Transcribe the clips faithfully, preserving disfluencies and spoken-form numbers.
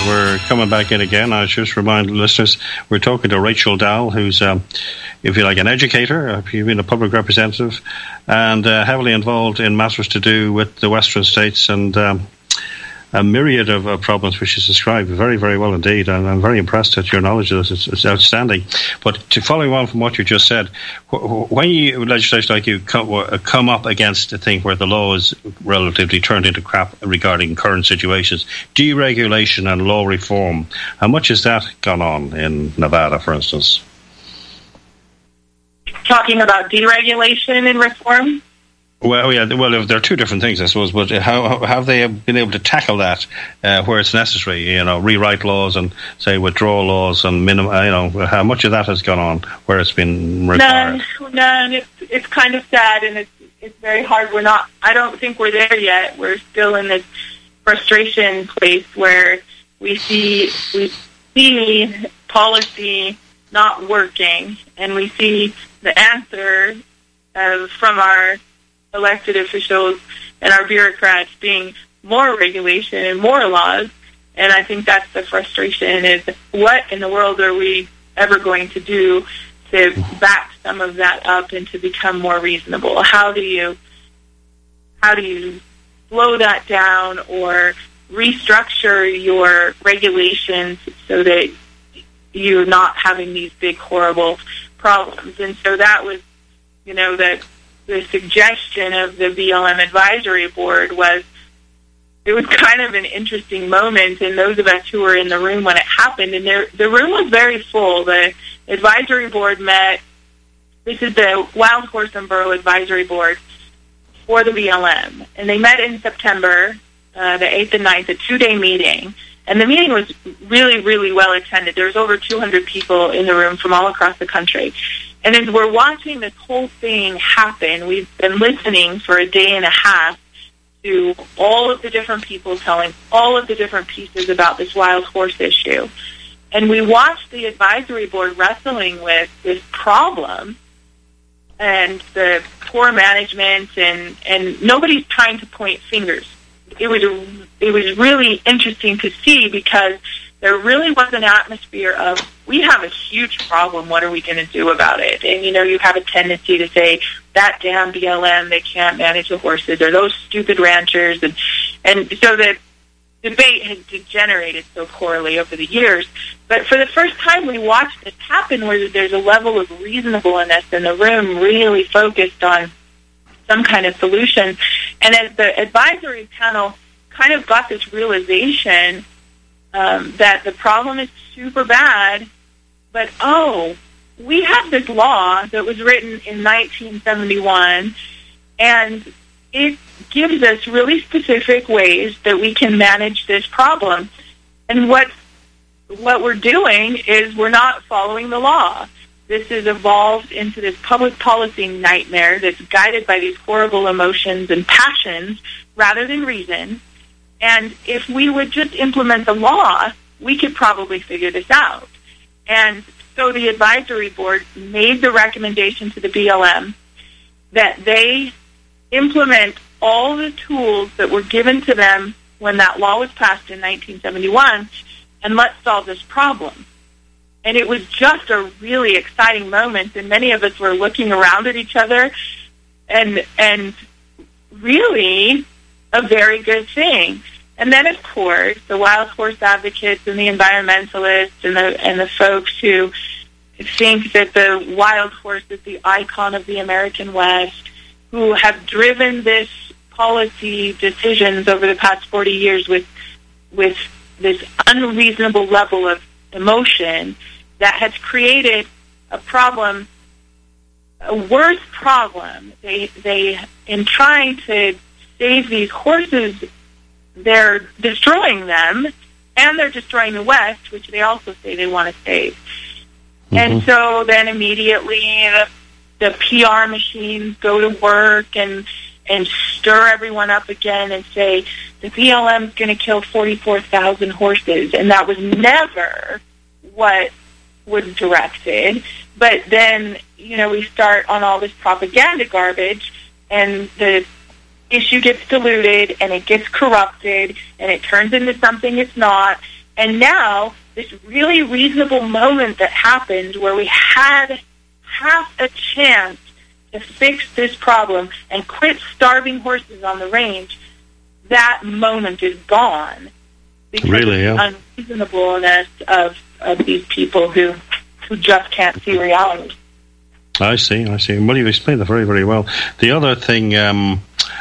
we're coming back in again. I just remind listeners we're talking to Rachel Dahl, who's, um, if you like, an educator, uh, you've been a public representative, and uh, heavily involved in matters to do with the Western states and um, a myriad of uh, problems which is described very, very well indeed, and I'm very impressed at your knowledge of this. It's, it's outstanding. But to following on from what you just said, wh- when you legislation like you come, come up against a thing where the law is relatively turned into crap regarding current situations, deregulation and law reform, how much has that gone on in Nevada, for instance? Talking about deregulation and reform? Well, yeah. Well, there are two different things, I suppose. But how, how have they been able to tackle that uh, where it's necessary? You know, rewrite laws and say withdraw laws and minimum. You know, how much of that has gone on where it's been required? None. None. It's it's kind of sad, and it's it's very hard. We're not. I don't think we're there yet. We're still in this frustration place where we see we see policy not working, and we see the answer uh, from our elected officials and our bureaucrats being more regulation and more laws. And I think that's the frustration, is what in the world are we ever going to do to back some of that up and to become more reasonable? How do you how do you slow that down or restructure your regulations so that you're not having these big, horrible problems? And so that was, you know, that the suggestion of the B L M Advisory Board was, it was kind of an interesting moment, and those of us who were in the room when it happened, and there, the room was very full. The Advisory Board met, this is the Wild Horse and Burro Advisory Board for the B L M, and they met in September, uh, the eighth and ninth, a two-day meeting, and the meeting was really, really well attended. There was over two hundred people in the room from all across the country. And as we're watching this whole thing happen, we've been listening for a day and a half to all of the different people telling all of the different pieces about this wild horse issue. And we watched the advisory board wrestling with this problem and the poor management, and, and nobody's trying to point fingers. It was, it was really interesting to see, because there really was an atmosphere of, we have a huge problem, what are we going to do about it? And, you know, you have a tendency to say, that damn B L M, they can't manage the horses, or those stupid ranchers. And, and so the debate has degenerated so poorly over the years. But for the first time, we watched this happen where there's a level of reasonableness in the room really focused on some kind of solution. And as the advisory panel kind of got this realization Um, that the problem is super bad, but, oh, we have this law that was written in nineteen seventy-one, and it gives us really specific ways that we can manage this problem. And what what we're doing is we're not following the law. This has evolved into this public policy nightmare that's guided by these horrible emotions and passions rather than reason. And if we would just implement the law, we could probably figure this out. And so the advisory board made the recommendation to the B L M that they implement all the tools that were given to them when that law was passed in nineteen seventy-one, and let's solve this problem. And it was just a really exciting moment, and many of us were looking around at each other, and and really a very good thing. And then, of course, the wild horse advocates and the environmentalists and the and the folks who think that the wild horse is the icon of the American West, who have driven this policy decisions over the past forty years with with this unreasonable level of emotion that has created a problem, a worse problem. They they in trying to save these horses, they're destroying them, and they're destroying the West, which they also say they want to save. Mm-hmm. And so then immediately the, the P R machines go to work and and stir everyone up again and say, the B L M is going to kill forty-four thousand horses. And that was never what was directed. But then, you know, we start on all this propaganda garbage, and the issue gets diluted, and it gets corrupted, and it turns into something it's not. And now, this really reasonable moment that happened where we had half a chance to fix this problem and quit starving horses on the range, that moment is gone. Because really, yeah. of the unreasonableness of, of these people who, who just can't see reality. I see, I see. Well, you explained that very, very well. The other thing... Um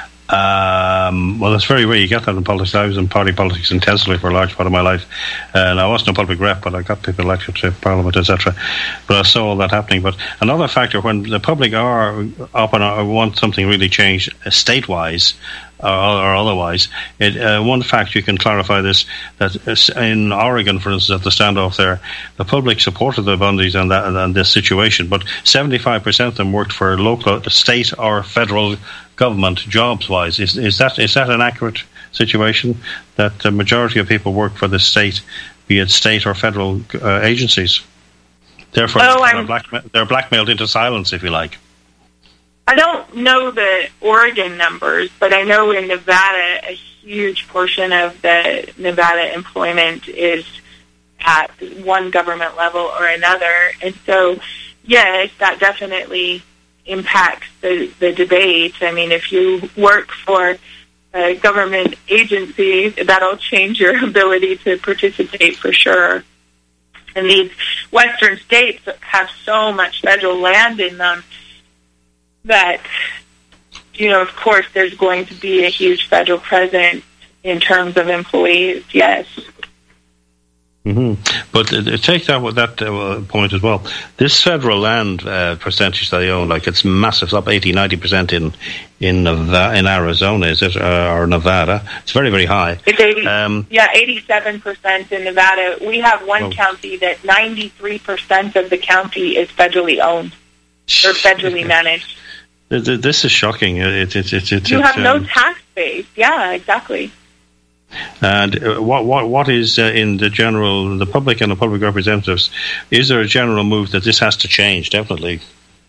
Um, well, it's very rare you get that in politics. I was in party politics intensely for a large part of my life, and I wasn't a public rep, but I got people elected to Parliament, et cetera. But I saw all that happening. But another factor, when the public are up and want something really changed, uh, state-wise or, or otherwise, it, uh, one fact you can clarify this, that in Oregon, for instance, at the standoff there, the public supported the Bundys and, that, and this situation, but seventy-five percent of them worked for local, state or federal government jobs-wise. Is is that is that an accurate situation, that the majority of people work for the state, be it state or federal uh, agencies? Therefore, oh, they're, blackma- they're blackmailed into silence, if you like. I don't know the Oregon numbers, but I know in Nevada, a huge portion of the Nevada employment is at one government level or another. And so, yes, that definitely impacts the, the debate. I mean, if you work for a government agency, that'll change your ability to participate for sure. And these western states have so much federal land in them that, you know, of course, there's going to be a huge federal presence in terms of employees, yes. Mm-hmm. But uh, take that with that uh, point as well. This federal land uh, percentage that they own, like it's massive, it's up eighty, ninety percent in in Nevada, in Arizona, is it, uh, or Nevada? It's very, very high. It's eighty, um, yeah, eighty-seven percent in Nevada. We have one oh. county that ninety-three percent of the county is federally owned or federally managed. This is shocking. It, it, it, it, you it, have um, no tax base. Yeah, exactly. And uh, what what what is uh, in the general, the public and the public representatives? Is there a general move that this has to change? Definitely.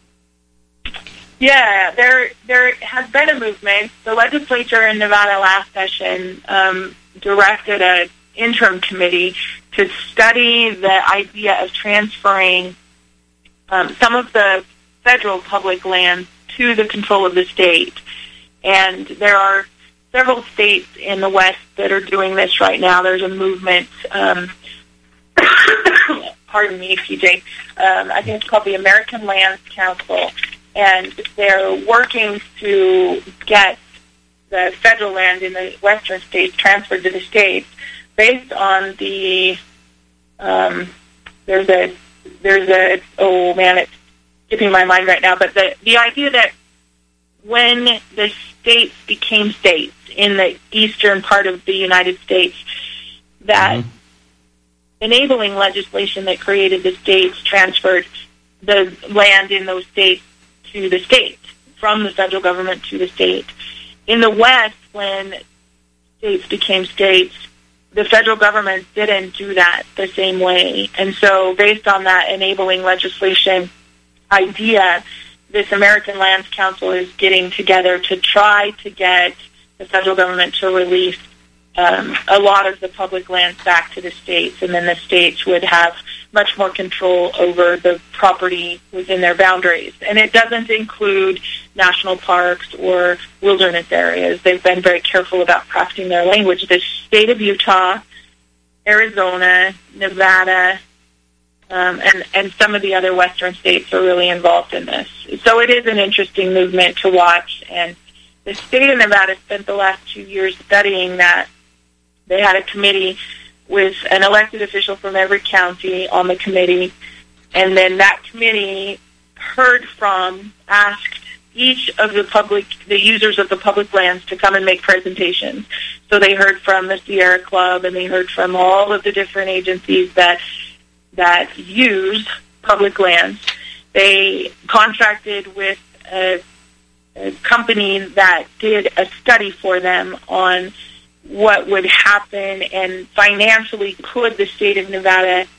Yeah, there there has been a movement. The legislature in Nevada last session um, directed an interim committee to study the idea of transferring um, some of the federal public lands to the control of the state. And there are several states in the West that are doing this right now. There's a movement, um, pardon me, P J, um, I think it's called the American Lands Council, and they're working to get the federal land in the western states transferred to the states based on the, um, there's a, there's a, oh man, it's skipping my mind right now, but the, the idea that when the states became states in the eastern part of the United States, that mm-hmm. enabling legislation that created the states transferred the land in those states to the state, from the federal government to the state. In the West, when states became states, the federal government didn't do that the same way. And so based on that enabling legislation idea, this American Lands Council is getting together to try to get the federal government to release um, a lot of the public lands back to the states, and then the states would have much more control over the property within their boundaries. And it doesn't include national parks or wilderness areas. They've been very careful about crafting their language. The state of Utah, Arizona, Nevada, Um, and, and some of the other western states are really involved in this. So it is an interesting movement to watch. And the state of Nevada spent the last two years studying that. They had a committee with an elected official from every county on the committee. And then that committee heard from, asked each of the public, the users of the public lands to come and make presentations. So they heard from the Sierra Club, and they heard from all of the different agencies that that use public lands. They contracted with a, a company that did a study for them on what would happen and financially could the state of Nevada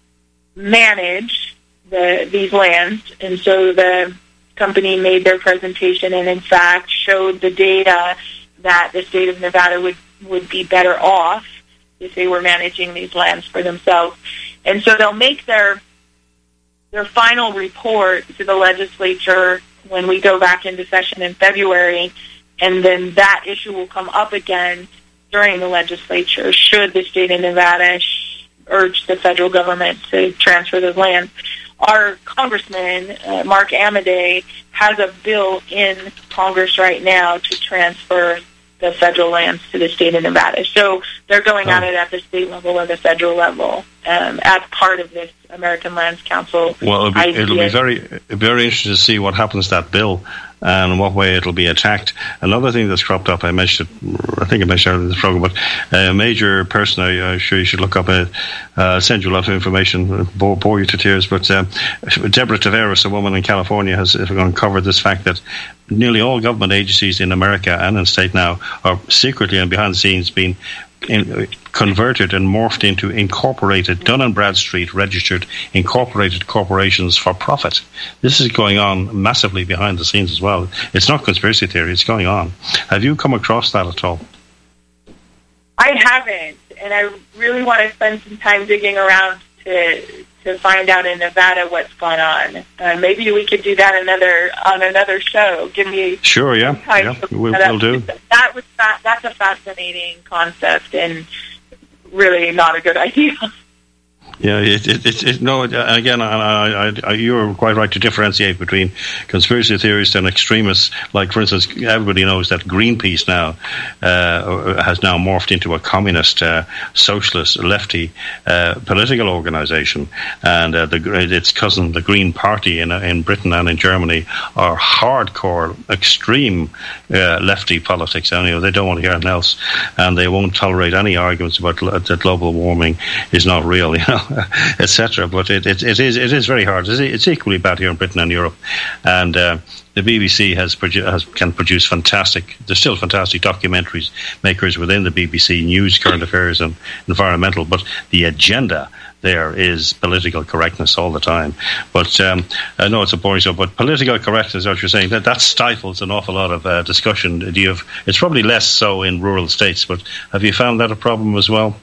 manage the, these lands. And so the company made their presentation and, in fact, showed the data that the state of Nevada would, would be better off if they were managing these lands for themselves. And so they'll make their their final report to the legislature when we go back into session in February, and then that issue will come up again during the legislature should the state of Nevada sh- urge the federal government to transfer those lands. Our congressman, uh, Mark Amodei, has a bill in Congress right now to transfer the federal lands to the state of Nevada. So they're going oh. at it at the state level or the federal level um, as part of this American Lands Council. Well, it'll be, it'll be very, very interesting to see what happens to that bill and in what way it'll be attacked. Another thing that's cropped up, I mentioned it, I think I mentioned it in this program, but a major person, I, I'm sure you should look up, uh, uh, send you a lot of information, bore, bore you to tears, but um, Deborah Taveras, a woman in California, has uncovered this fact that nearly all government agencies in America and in state now are secretly and behind the scenes being in, converted and morphed into incorporated, Dun and Bradstreet registered incorporated corporations for profit. This is going on massively behind the scenes as well. It's not conspiracy theory, it's going on. Have you come across that at all? I haven't, and I really want to spend some time digging around to to find out in Nevada what's going on. Uh, maybe we could do that another on another show. Give me sure, yeah, yeah, we'll, we'll do. That was fa- that's a fascinating concept and really not a good idea. Yeah, it, it, it, it, no. Again, I, I, I, you're quite right to differentiate between conspiracy theorists and extremists. Like, for instance, everybody knows that Greenpeace now uh, has now morphed into a communist, uh, socialist, lefty uh, political organisation, and uh, the, its cousin, the Green Party in in Britain and in Germany, are hardcore, extreme uh, lefty politics. And, you know, they don't want to hear anything else, and they won't tolerate any arguments about that global warming is not real. You know. et cetera. But it, it, it is it is very hard. It's, it's equally bad here in Britain and Europe. And uh, the B B C has, produ- has can produce fantastic. There's still fantastic documentaries makers within the B B C, news, current affairs, and environmental. But the agenda there is political correctness all the time. But um, I know it's a boring show, but political correctness, what you're saying, that, that stifles an awful lot of uh, discussion. Do you have? It's probably less so in rural states, but have you found that a problem as well?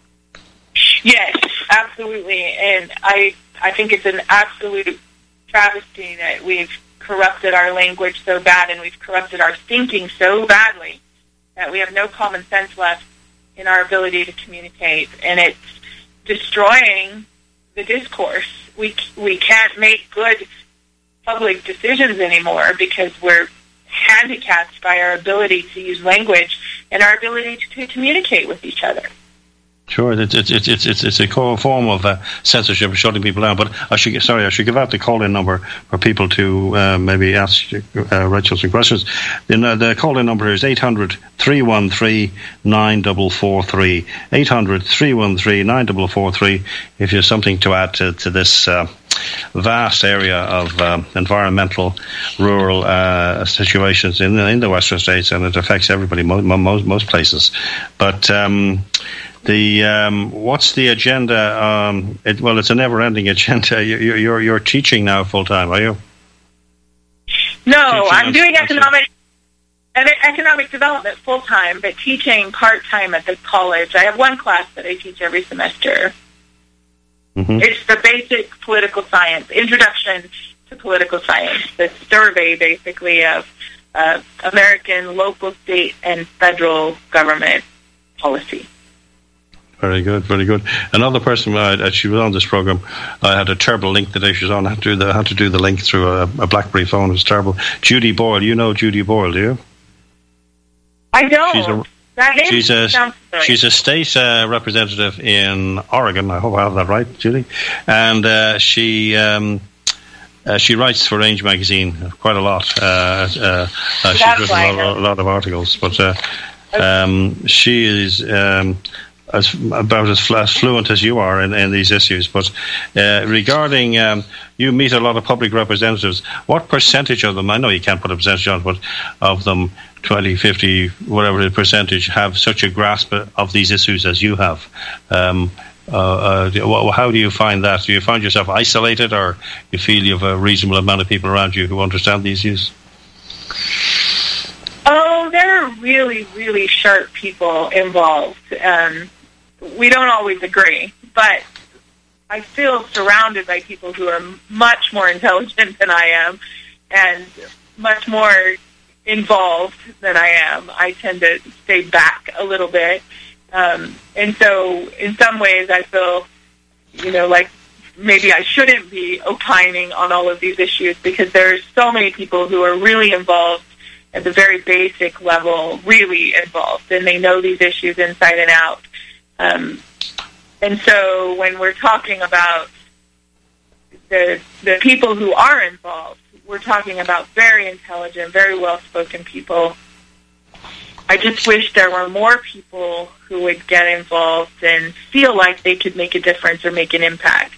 Yes, absolutely. And I I think it's an absolute travesty that we've corrupted our language so bad and we've corrupted our thinking so badly that we have no common sense left in our ability to communicate. And it's destroying the discourse. We, we can't make good public decisions anymore because we're handicapped by our ability to use language and our ability to, to communicate with each other. Sure, it's it's it's it's it's a form of uh, censorship, shutting people down. But I should sorry, I should give out the call-in number for people to uh, maybe ask uh, Rachel some questions. Then uh, the call-in number is eight hundred, three one three, nine four four three. eight hundred, three one three, nine four four three. If you have something to add to, to this uh, vast area of um, environmental, rural uh, situations in the, in the Western states, and it affects everybody, mo- most most places. But um, The um, what's the agenda? Um, it, well, it's a never-ending agenda. You're you're, you're teaching now full time, are you? No, teaching I'm doing economic economic development full time, but teaching part time at the college. I have one class that I teach every semester. Mm-hmm. It's the basic political science, introduction to political science, the survey basically of uh, American, local, state, and federal government policy. Very good, very good. Another person, uh, she was on this program. I had a terrible link today. She was on. I had to do the, had to do the link through a, a BlackBerry phone. It was terrible. Judy Boyle, you know Judy Boyle, do you? I don't. She's a, that is she's a, she's a state uh, representative in Oregon. I hope I have that right, Judy. And uh, she um, uh, she writes for Range Magazine quite a lot. Uh, uh, uh, she's written a lot, a lot of articles, but uh, um, she is. Um, As, about as, as fluent as you are in, in these issues. But uh, regarding, um, you meet a lot of public representatives. What percentage of them, I know you can't put a percentage on, but of them, twenty, fifty, whatever the percentage, have such a grasp of these issues as you have? Um, uh, uh, how do you find that? Do you find yourself isolated, or you feel you have a reasonable amount of people around you who understand these issues? Oh, there are really, really sharp people involved. Um, we don't always agree, but I feel surrounded by people who are much more intelligent than I am and much more involved than I am. I tend to stay back a little bit. Um, and so in some ways I feel, you know, like maybe I shouldn't be opining on all of these issues because there's so many people who are really involved at the very basic level, really involved, and they know these issues inside and out. Um, and so when we're talking about the the people who are involved, we're talking about very intelligent, very well-spoken people. I just wish there were more people who would get involved and feel like they could make a difference or make an impact.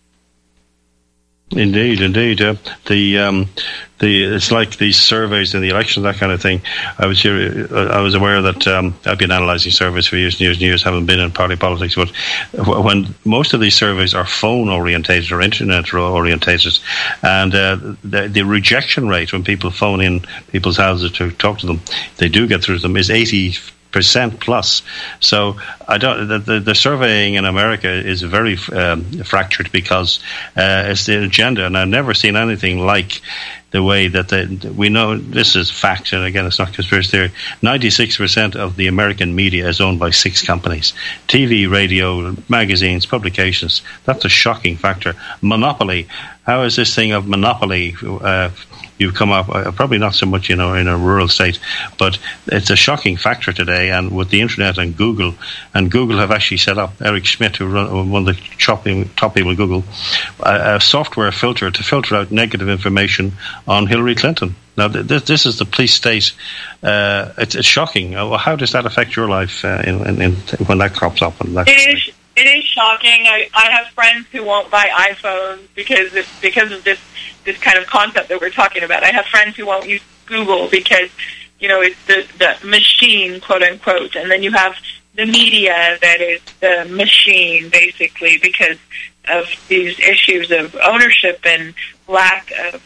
Indeed, indeed. Uh, the um, the it's like these surveys in the elections, that kind of thing. I was here. Uh, I was aware that um, I've been analysing surveys for years and years and years. Haven't been in party politics, but when most of these surveys are phone orientated or internet orientated, and uh, the, the rejection rate when people phone in people's houses to talk to them, they do get through to them, is eighty percent plus. So I don't. The, the, the surveying in America is very um, fractured because uh, it's the agenda, and I've never seen anything like the way that the, we know. This is fact, and again, it's not conspiracy theory. ninety-six percent of the American media is owned by six companies: T V, radio, magazines, publications. That's a shocking factor. Monopoly. How is this thing of monopoly? Uh, You've come up, uh, probably not so much, you know, in a rural state, but it's a shocking factor today. And with the internet and Google, and Google have actually set up, Eric Schmidt, who run, one of the top people at Google, a, a software filter to filter out negative information on Hillary Clinton. Now, th- this is the police state. Uh, it's, it's shocking. How does that affect your life uh, in, in, in, when that crops up? And that it is. It is shocking. I, I have friends who won't buy iPhones because it's, because of this this kind of concept that we're talking about. I have friends who won't use Google because, you know, it's the, the machine, quote unquote, and then you have the media that is the machine, basically, because of these issues of ownership and lack of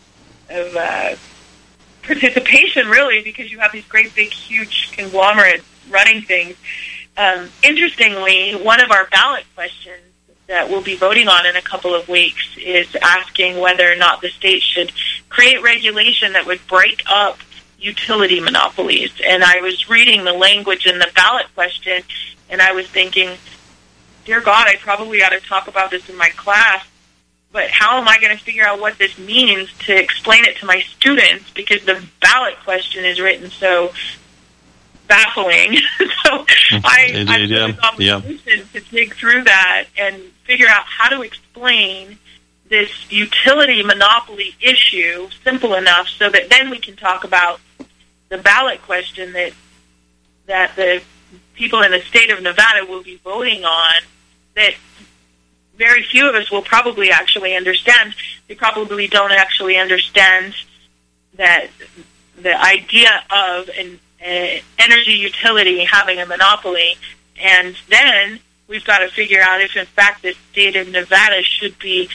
of uh, participation, really, because you have these great, big, huge conglomerates running things. Um, interestingly, one of our ballot questions that we'll be voting on in a couple of weeks is asking whether or not the state should create regulation that would break up utility monopolies. And I was reading the language in the ballot question, and I was thinking, dear God, I probably ought to talk about this in my class, but how am I going to figure out what this means to explain it to my students, because the ballot question is written so baffling. So I, Indeed, I yeah. an obligation yeah. to dig through that and figure out how to explain this utility monopoly issue simple enough so that then we can talk about the ballot question that that the people in the state of Nevada will be voting on, that very few of us will probably actually understand. They probably don't actually understand that the idea of an uh, energy utility having a monopoly, and then we've got to figure out if, in fact, the state of Nevada should be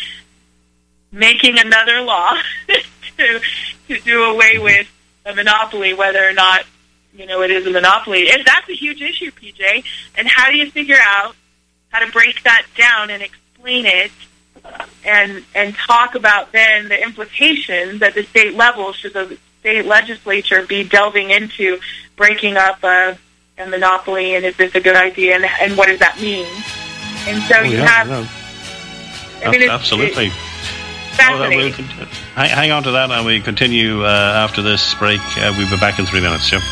making another law to to do away with a monopoly, whether or not, you know, it is a monopoly. And that's a huge issue, P J. And how do you figure out how to break that down and explain it and and talk about then the implications at the state level? Should the state legislature be delving into breaking up a, a monopoly, and is this a good idea, and, and what does that mean? And so oh, you yeah, have... No. I mean, it's, Absolutely. It's fascinating. Oh, we'll con- hang, hang on to that, and we continue uh, after this break. Uh, we'll be back in three minutes, yeah?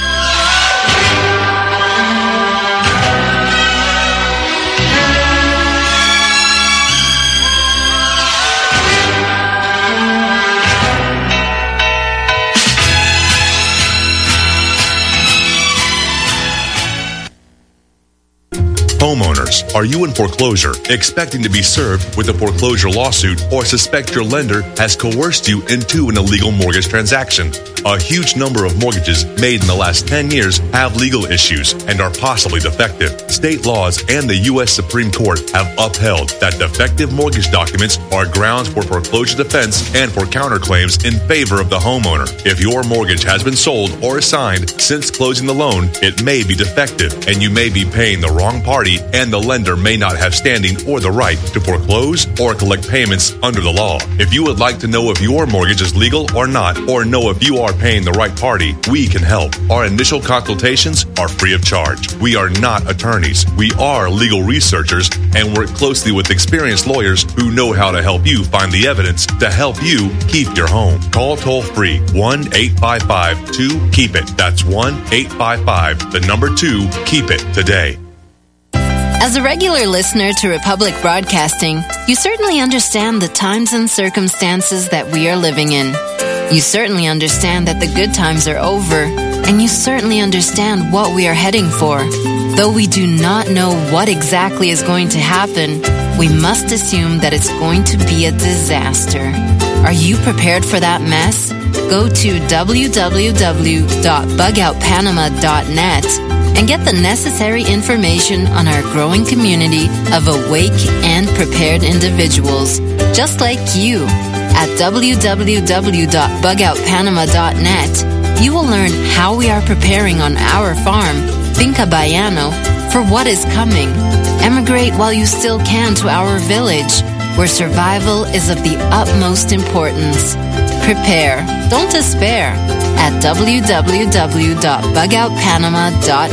Homeowners, are you in foreclosure, expecting to be served with a foreclosure lawsuit, or suspect your lender has coerced you into an illegal mortgage transaction? A huge number of mortgages made in the last ten years have legal issues and are possibly defective. State laws and the U S Supreme Court have upheld that defective mortgage documents are grounds for foreclosure defense and for counterclaims in favor of the homeowner. If your mortgage has been sold or assigned since closing the loan, it may be defective and you may be paying the wrong party, and the lender may not have standing or the right to foreclose or collect payments under the law. If you would like to know if your mortgage is legal or not, or know if you are paying the right party, we can help. Our initial consultations are free of charge. We are not attorneys. We are legal researchers and work closely with experienced lawyers who know how to help you find the evidence to help you keep your home. Call toll free one eight five five two keep it. That's one eight five five, the number two, keep it today. As a regular listener to Republic Broadcasting, you certainly understand the times and circumstances that we are living in. You certainly understand that the good times are over, and you certainly understand what we are heading for. Though we do not know what exactly is going to happen, we must assume that it's going to be a disaster. Are you prepared for that mess? Go to w w w dot bug out panama dot net and get the necessary information on our growing community of awake and prepared individuals, just like you. At w w w dot bug out panama dot net, you will learn how we are preparing on our farm, Finca Bayano, for what is coming. Emigrate while you still can to our village, where survival is of the utmost importance. Prepare, don't despair, at w w w dot bug out panama dot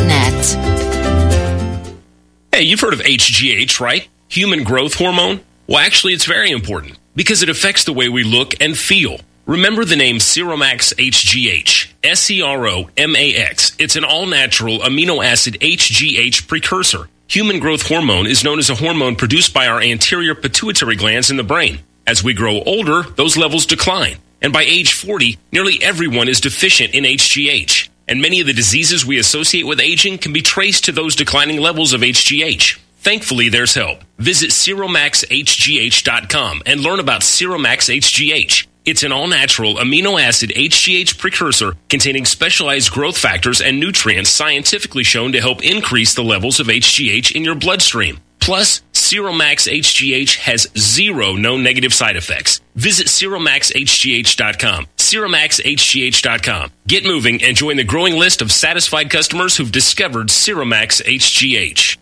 net. Hey, you've heard of H G H, right? Human growth hormone? Well, actually, it's very important because it affects the way we look and feel. Remember the name Seromax H G H, S E R O M A X. It's an all-natural amino acid H G H precursor. Human growth hormone is known as a hormone produced by our anterior pituitary glands in the brain. As we grow older, those levels decline. And by age forty, nearly everyone is deficient in H G H. And many of the diseases we associate with aging can be traced to those declining levels of H G H. Thankfully, there's help. Visit seromax h g h dot com and learn about Seromax H G H. It's an all-natural amino acid H G H precursor containing specialized growth factors and nutrients scientifically shown to help increase the levels of H G H in your bloodstream. Plus, Seromax H G H has zero known negative side effects. Visit seromax h g h dot com. seromax h g h dot com. Get moving and join the growing list of satisfied customers who've discovered Seromax H G H.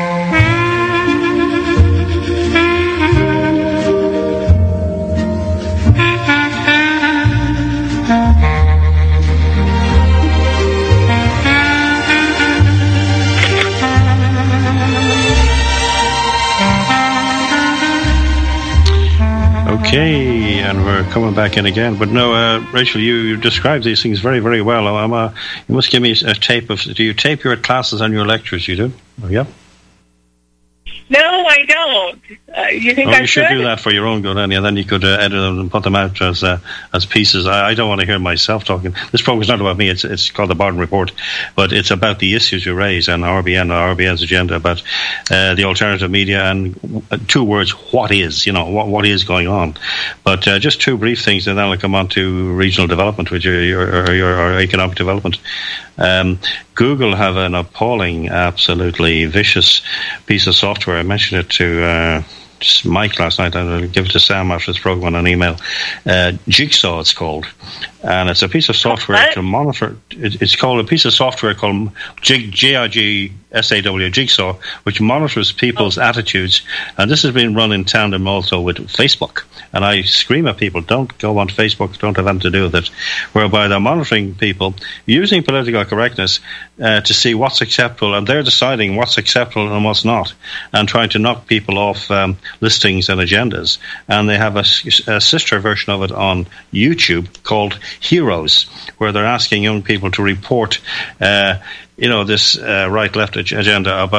Okay, and we're coming back in again. But no, uh, Rachel, you, you described these things very, very well. I'm, uh, you must give me a tape of... Do you tape your classes and your lectures? You do? Oh, yeah? No, I don't. Uh, you think oh, I you should should? do that for your own good, and then you could uh, edit them and put them out as uh, as pieces. I, I don't want to hear myself talking. This program is not about me. It's it's called the Barton Report, but it's about the issues you raise and R B N, R B N's agenda about uh, the alternative media and uh, two words: what is? You know, what what is going on? But uh, just two brief things, and then I'll come on to regional development, which your your, your, your economic development. Um, Google have an appalling, absolutely vicious piece of software. I mentioned it to uh, Mike last night. I'll give it to Sam after this program on an email. Uh, Jigsaw, it's called. And it's a piece of software what? to monitor. It, it's called a piece of software called J I G S A W, Jigsaw, which monitors people's oh. attitudes. And this has been run in tandem also with Facebook. And I scream at people, don't go on Facebook, don't have anything to do with it. Whereby they're monitoring people using political correctness uh, to see what's acceptable, and they're deciding what's acceptable and what's not, and trying to knock people off um, listings and agendas. And they have a, a sister version of it on YouTube called Heroes, where they're asking young people to report uh, you know, this uh, right-left agenda about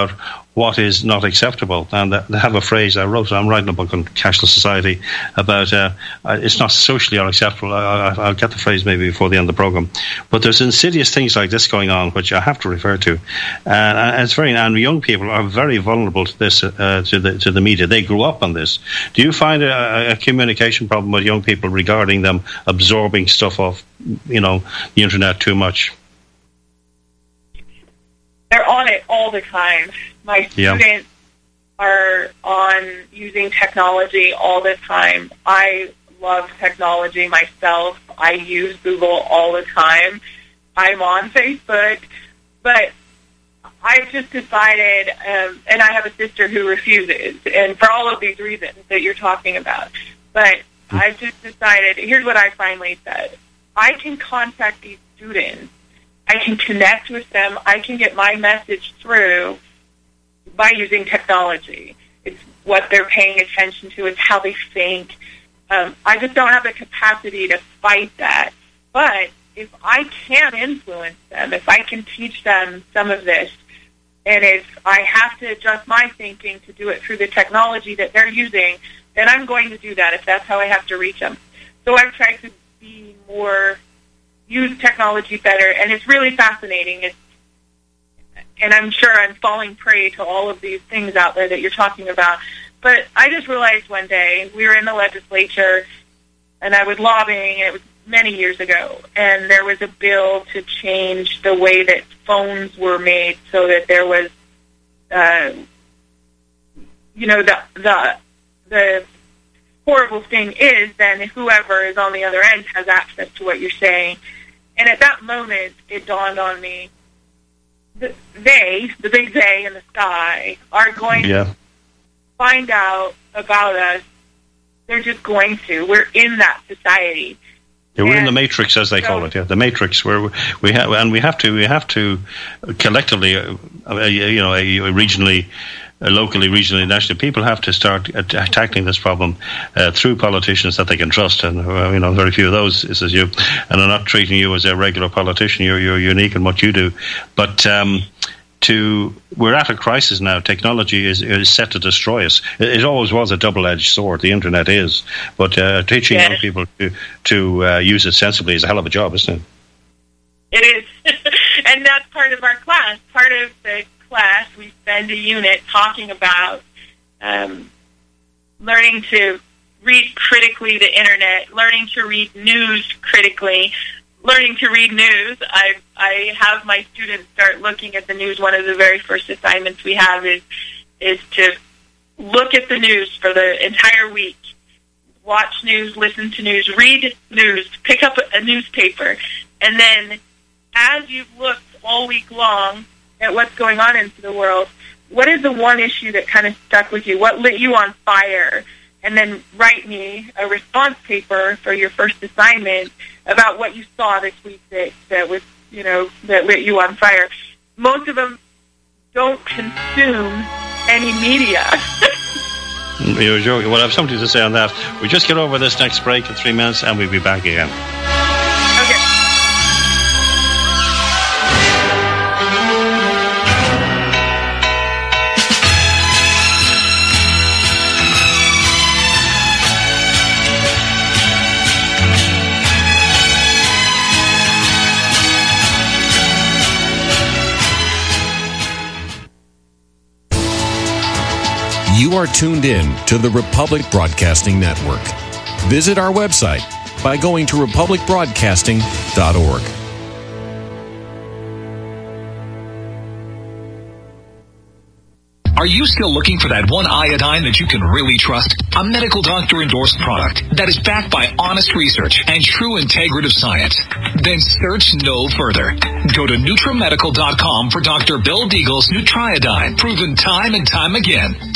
what is not acceptable. And they have a phrase I wrote, I'm writing a book on cashless society about uh, it's not socially unacceptable. I, I, I'll get the phrase maybe before the end of the program. But there's insidious things like this going on, which I have to refer to. And, and it's very, and young people are very vulnerable to this, uh, to the to the media. They grew up on this. Do you find a, a communication problem with young people regarding them absorbing stuff off, you know, the internet too much? They're on it all the time. My students yeah. are on using technology all the time. I love technology myself. I use Google all the time. I'm on Facebook, but I've just decided, um, and I have a sister who refuses, and for all of these reasons that you're talking about. But mm-hmm. I've just decided, here's what I finally said. I can contact these students. I can connect with them. I can get my message through by using technology. It's what they're paying attention to. It's how they think. Um, I just don't have the capacity to fight that. But if I can influence them, if I can teach them some of this, and if I have to adjust my thinking to do it through the technology that they're using, then I'm going to do that if that's how I have to reach them. So I've tried to be more... use technology better, and it's really fascinating. It's, and I'm sure I'm falling prey to all of these things out there that you're talking about. But I just realized one day, we were in the legislature, and I was lobbying, and it was many years ago, and there was a bill to change the way that phones were made so that there was, uh, you know, the the the horrible thing is then whoever is on the other end has access to what you're saying. And at that moment, it dawned on me, that they, the big they in the sky, are going yeah. to find out about us. They're just going to. We're in that society. Yeah, we're and in the matrix, as they so, call it. Yeah, the matrix, where we have, and we have to, we have to collectively, uh, you know, regionally. Uh, locally, regionally, nationally, people have to start uh, tackling this problem uh, through politicians that they can trust, and uh, you know, very few of those is as you. And I'm not treating you as a regular politician. You're you're unique in what you do, but um, to we're at a crisis now. Technology is, is set to destroy us. It, it always was a double-edged sword. The internet is, but uh, teaching yes. young people to to uh, use it sensibly is a hell of a job, isn't it? It is, and that's part of our class. Part of the class, we spend a unit talking about um, learning to read critically the internet, learning to read news critically, learning to read news. I I have my students start looking at the news. One of the very first assignments we have is is to look at the news for the entire week, watch news, listen to news, read news, pick up a newspaper, and then as you've looked all week long at what's going on into the world, what is the one issue that kind of stuck with you? What lit you on fire? And then write me a response paper for your first assignment about what you saw this week that, that was, you know, that lit you on fire. Most of them don't consume any media. You're joking. Well, I have something to say on that. We just get over this next break in three minutes, and we'll be back again. You are tuned in to the Republic Broadcasting Network. Visit our website by going to republic broadcasting dot org. Are you still looking for that one iodine that you can really trust? A medical doctor endorsed product that is backed by honest research and true integrative science? Then search no further. Go to Nutramedical dot com for Doctor Bill Deagle's Nutriodine, proven time and time again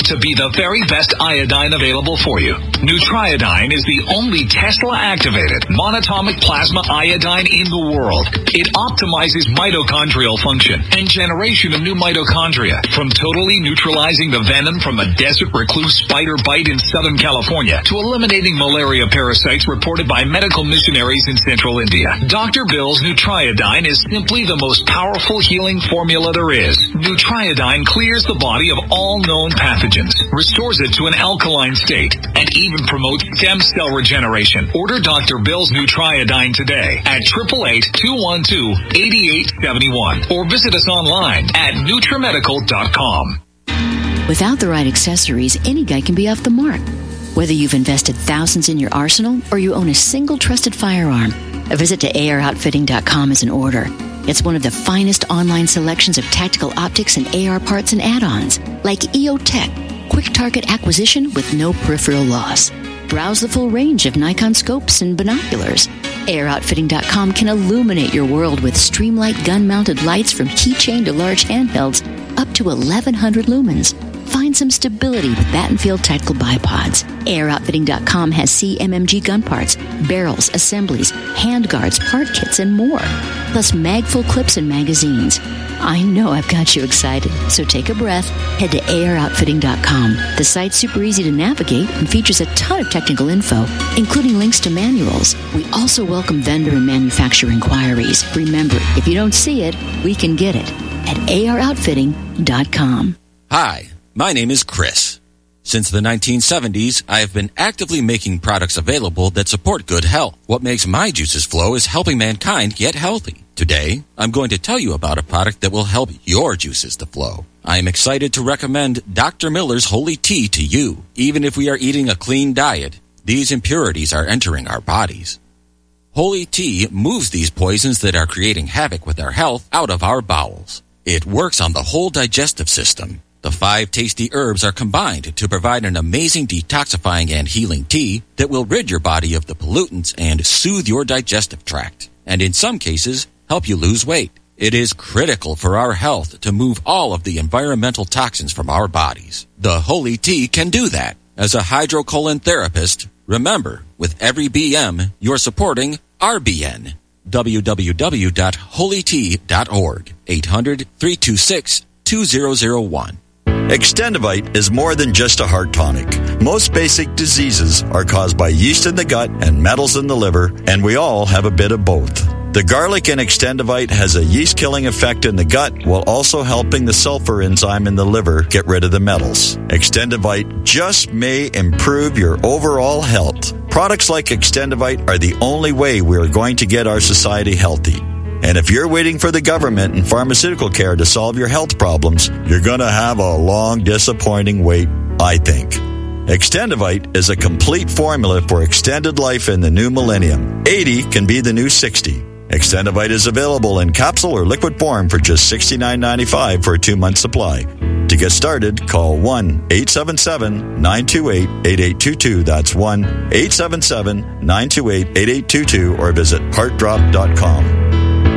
to be the very best iodine available for you. Nutriodine is the only Tesla-activated monatomic plasma iodine in the world. It optimizes mitochondrial function and generation of new mitochondria, from totally neutralizing the venom from a desert recluse spider bite in Southern California to eliminating malaria parasites reported by medical missionaries in central India. Doctor Bill's Nutriodine is simply the most powerful healing formula there is. Nutriodine clears the body of all known pathogens, restores it to an alkaline state, and even promotes stem cell regeneration. Order Doctor Bill's Nutriodine today at eight eight eight, two one two, eight eight seven one or visit us online at Nutrimedical dot com. Without the right accessories, any guy can be off the mark. Whether you've invested thousands in your arsenal or you own a single trusted firearm, a visit to A R outfitting dot com is in order. It's one of the finest online selections of tactical optics and A R parts and add-ons, like E O Tech, quick target acquisition with no peripheral loss. Browse the full range of Nikon scopes and binoculars. A R outfitting dot com can illuminate your world with Streamlight gun-mounted lights from keychain to large handhelds up to eleven hundred lumens. Find some stability with Battenfield Tactical Bipods. A R outfitting dot com has C M M G gun parts, barrels, assemblies, handguards, part kits, and more. Plus mag-full clips and magazines. I know I've got you excited, so take a breath. Head to A R outfitting dot com. The site's super easy to navigate and features a ton of technical info, including links to manuals. We also welcome vendor and manufacturer inquiries. Remember, if you don't see it, we can get it at A R outfitting dot com. Hi, my name is Chris. Since the nineteen seventies, I have been actively making products available that support good health. What makes my juices flow is helping mankind get healthy. Today, I'm going to tell you about a product that will help your juices to flow. I am excited to recommend Doctor Miller's Holy Tea to you. Even if we are eating a clean diet, these impurities are entering our bodies. Holy Tea moves these poisons that are creating havoc with our health out of our bowels. It works on the whole digestive system. The five tasty herbs are combined to provide an amazing detoxifying and healing tea that will rid your body of the pollutants and soothe your digestive tract, and in some cases, help you lose weight. It is critical for our health to move all of the environmental toxins from our bodies. The Holy Tea can do that. As a hydrocolon therapist, remember, with every B M, you're supporting R B N. w w w dot holy tea dot org. eight hundred, three two six, two zero zero one. Extendivite is more than just a heart tonic. Most basic diseases are caused by yeast in the gut and metals in the liver, and we all have a bit of both. The garlic in Extendivite has a yeast-killing effect in the gut while also helping the sulfur enzyme in the liver get rid of the metals. Extendivite just may improve your overall health. Products like Extendivite are the only way we are going to get our society healthy. And if you're waiting for the government and pharmaceutical care to solve your health problems, you're going to have a long, disappointing wait, I think. Extendivite is a complete formula for extended life in the new millennium. eighty can be the new sixty. Extendivite is available in capsule or liquid form for just sixty-nine ninety-five for a two-month supply. To get started, call one eight seven seven, nine two eight, eight eight two two. That's one eight seven seven, nine two eight, eight eight two two or visit heart drop dot com.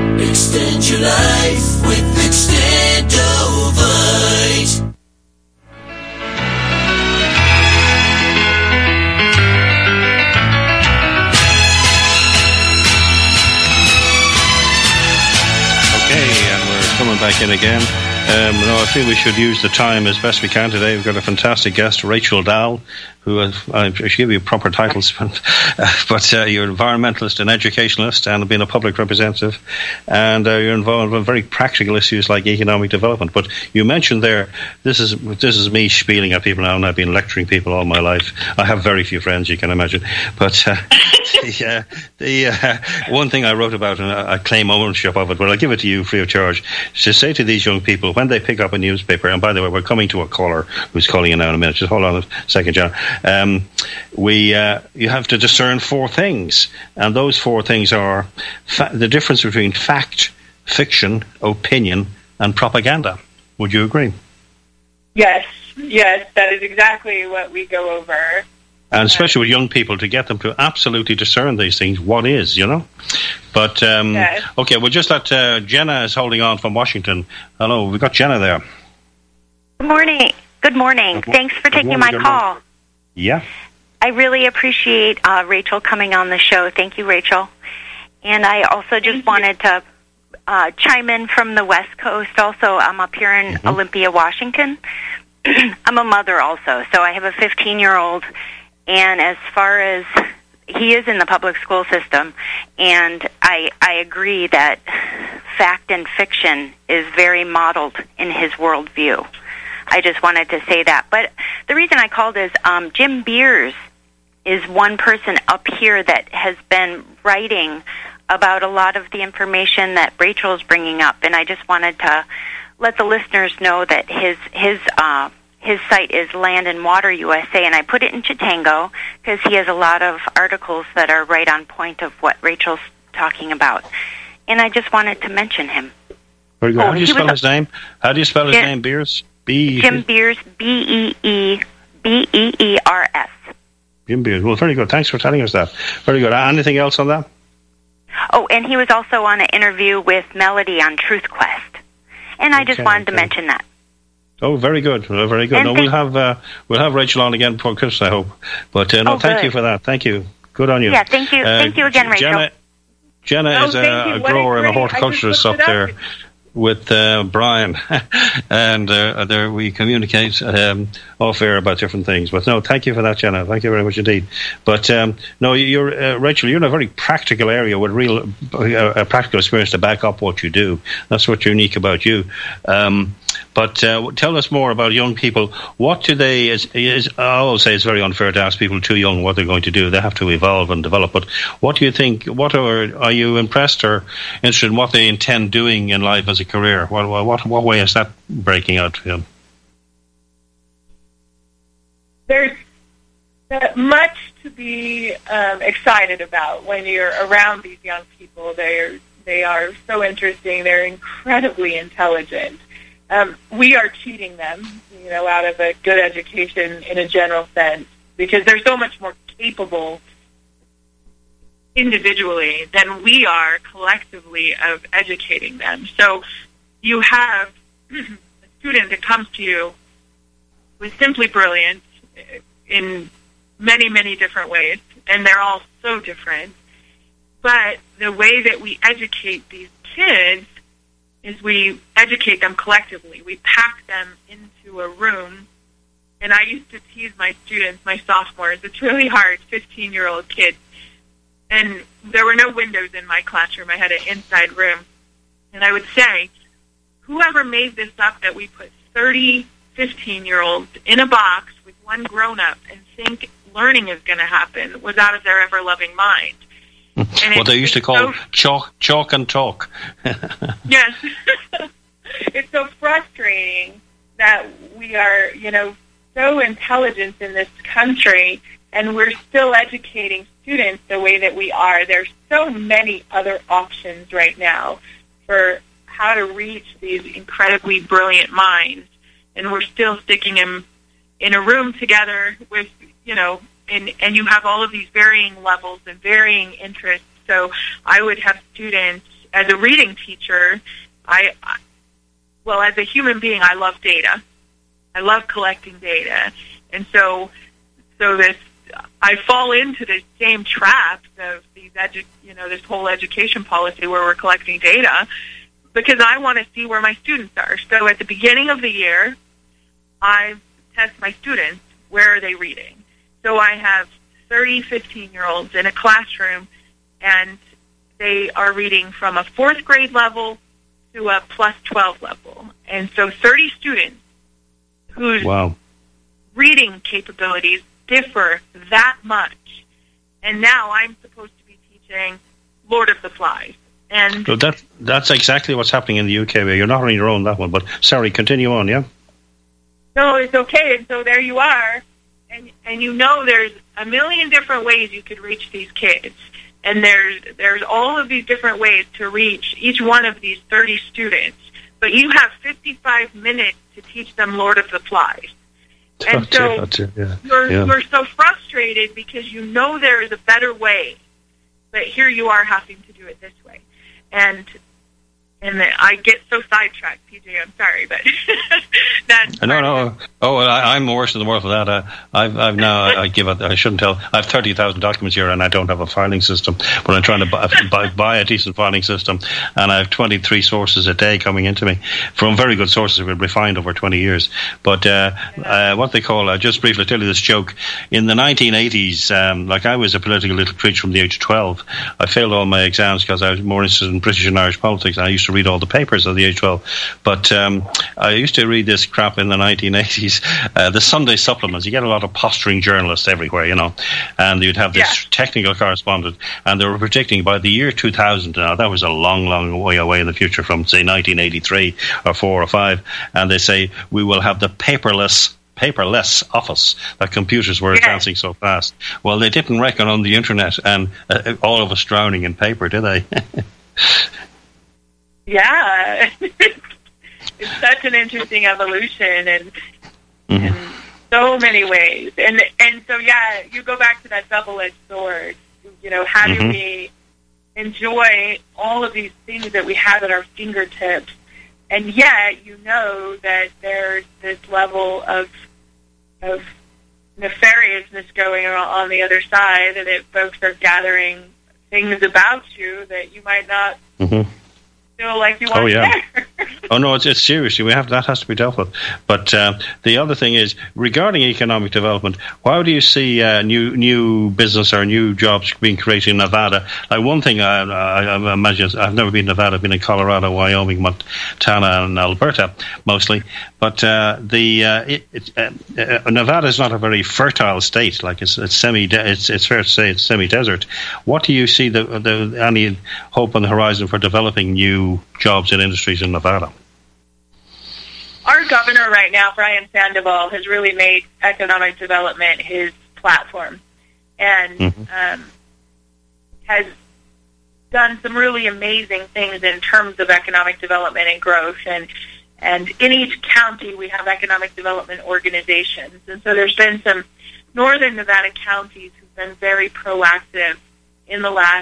Extend your life with Extendovite. Coming back in again. Um, no, I feel we should use the time as best we can today. We've got a fantastic guest, Rachel Dahl, who uh, I should give you proper titles, but, uh, but uh, you're an environmentalist and educationalist and have been a public representative, and uh, you're involved in very practical issues like economic development. But you mentioned there, this is this is me spieling at people now, and I've been lecturing people all my life. I have very few friends, you can imagine. But uh, the, uh, the uh, one thing I wrote about, and I, I claim ownership of it, but I'll give it to you free of charge, to say to these young people, when they pick up a newspaper, and by the way, we're coming to a caller who's calling in now in a minute, just hold on a second, John. Um, we, uh, you have to discern four things, and those four things are fa- the difference between fact, fiction, opinion, and propaganda. Would you agree? Yes, yes, that is exactly what we go over. And especially with young people, to get them to absolutely discern these things, what is, you know? But, um, yes. Okay, we'll just let uh, Jenna is holding on from Washington. Hello, we've got Jenna there. Good morning. Good morning. Thanks for taking morning, my good call. morning. Yeah. I really appreciate uh, Rachel coming on the show. Thank you, Rachel. And I also just wanted to uh, chime in from the West Coast. Also, I'm up here in mm-hmm. Olympia, Washington. I'm a mother also, so I have a fifteen-year-old. And as far as he is in the public school system, and I, I agree that fact and fiction is very modeled in his worldview. I just wanted to say that. But the reason I called is um, Jim Beers is one person up here that has been writing about a lot of the information that Rachel's bringing up, and I just wanted to let the listeners know that his his uh, his site is Land and Water U S A, and I put it in Chitango because he has a lot of articles that are right on point of what Rachel's talking about, and I just wanted to mention him. Very good. Oh, How do you spell his a, name? How do you spell his Jim, name? Beers. B. Jim Beers. B E E B E E R S. Jim Beers. Well, very good. Thanks for telling us that. Very good. Anything else on that? Oh, and he was also on an interview with Melody on Truth Quest. And I okay, just wanted okay. to mention that. Oh, very good. Very good. And no, th- we'll have uh, we'll have Rachel on again before Christmas, I hope. But uh, no, oh, thank good. you for that. Thank you. Good on you. Yeah, thank you. Uh, thank you again, Rachel. Jenna, Jenna oh, is a, a grower and a horticulturist up there with uh, Brian, and uh, there we communicate um, off air about different things. But no, thank you for that, Jenna. Thank you very much indeed. But um, no, you're uh, Rachel. You're in a very practical area with real uh, practical experience to back up what you do. That's what's unique about you. Um, But uh, tell us more about young people. What do they, is, is, I always say it's very unfair to ask people too young what they're going to do. They have to evolve and develop. But what do you think, what are, are you impressed or interested in what they intend doing in life as a career? What, what, what way is that breaking out for them? There's much to be um, excited about when you're around these young people. They are, they are so interesting. They're incredibly intelligent. Um, we are cheating them, you know, out of a good education in a general sense, because they're so much more capable individually than we are collectively of educating them. So you have a student that comes to you with simply brilliant in many, many different ways, and they're all so different. But the way that we educate these kids is we educate them collectively. We pack them into a room. And I used to tease my students, my sophomores. It's really hard, fifteen-year-old kids. And there were no windows in my classroom. I had an inside room. And I would say, whoever made this up that we put thirty fifteen-year-olds in a box with one grown-up and think learning is going to happen was out of their ever-loving mind. And what they used to call so, chalk, chalk and talk. Yes. It's so frustrating that we are, you know, so intelligent in this country, and we're still educating students the way that we are. There's so many other options right now for how to reach these incredibly brilliant minds, and we're still sticking them in a room together with, you know, And, and you have all of these varying levels and varying interests. So I would have students, as a reading teacher, I, well, as a human being, I love data. I love collecting data. And so, so this, I fall into the same trap of these, edu, you know, this whole education policy where we're collecting data, because I want to see where my students are. So at the beginning of the year, I test my students, where are they reading? So I have thirty fifteen-year-olds in a classroom, and they are reading from a fourth grade level to a plus twelve level. And so thirty students whose wow. reading capabilities differ that much. And now I'm supposed to be teaching Lord of the Flies. And so that, that's exactly what's happening in the U K. You're not on your own, that one. But sorry, continue on, yeah? No, it's okay. And so there you are. And and you know there's a million different ways you could reach these kids. And there's there's all of these different ways to reach each one of these thirty students. But you have fifty-five minutes to teach them Lord of the Flies. And that's so it, that's it, yeah. You're, yeah. you're so frustrated because you know there is a better way. But here you are having to do it this way. And And I get so sidetracked, P J. I'm sorry, but that's no, no. Oh, well, I, I'm worse in the world for that. Uh, I've, I've now. I, I give up. I shouldn't tell. I have thirty thousand documents here, and I don't have a filing system. But I'm trying to buy, buy, buy a decent filing system, and I have twenty-three sources a day coming into me from very good sources we've refined over twenty years. But uh, uh, what they call, uh, just briefly tell you this joke. In the nineteen eighties, um, like I was a political little creature from the age of twelve. I failed all my exams because I was more interested in British and Irish politics. I used to read all the papers at the age of twelve. But um, I used to read this crap in the nineteen eighties, uh, the Sunday supplements. You get a lot of posturing journalists everywhere, you know, and you'd have this yeah. technical correspondent, and they were predicting by the year two thousand, now that was a long, long way away in the future from, say, nineteen eighty-three or four or five, and they say, we will have the paperless paperless office, that computers were yeah. advancing so fast. Well, they didn't reckon on the internet and uh, all of us drowning in paper, did they? Yeah, it's such an interesting evolution, and mm-hmm. in so many ways. And and so, yeah, you go back to that double-edged sword. You know, how mm-hmm. do we enjoy all of these things that we have at our fingertips, and yet you know that there's this level of of nefariousness going on on the other side, and that folks are gathering things about you that you might not. Mm-hmm. Feel like you want oh yeah. to oh no, it's, it's seriously we have that has to be dealt with. But uh, the other thing is regarding economic development. How do you see uh, new new business or new jobs being created in Nevada? Like one thing I, I, I imagine I've never been in Nevada. I've been in Colorado, Wyoming, Montana, and Alberta mostly. But uh, the uh, it, it, uh, Nevada is not a very fertile state. Like it's, it's semi. It's, it's fair to say it's semi-desert. What do you see the, the any hope on the horizon for developing new jobs and industries in Nevada? Our governor right now, Brian Sandoval, has really made economic development his platform, and mm-hmm. um, has done some really amazing things in terms of economic development and growth. And and in each county, we have economic development organizations. And so there's been some northern Nevada counties who've been very proactive in the last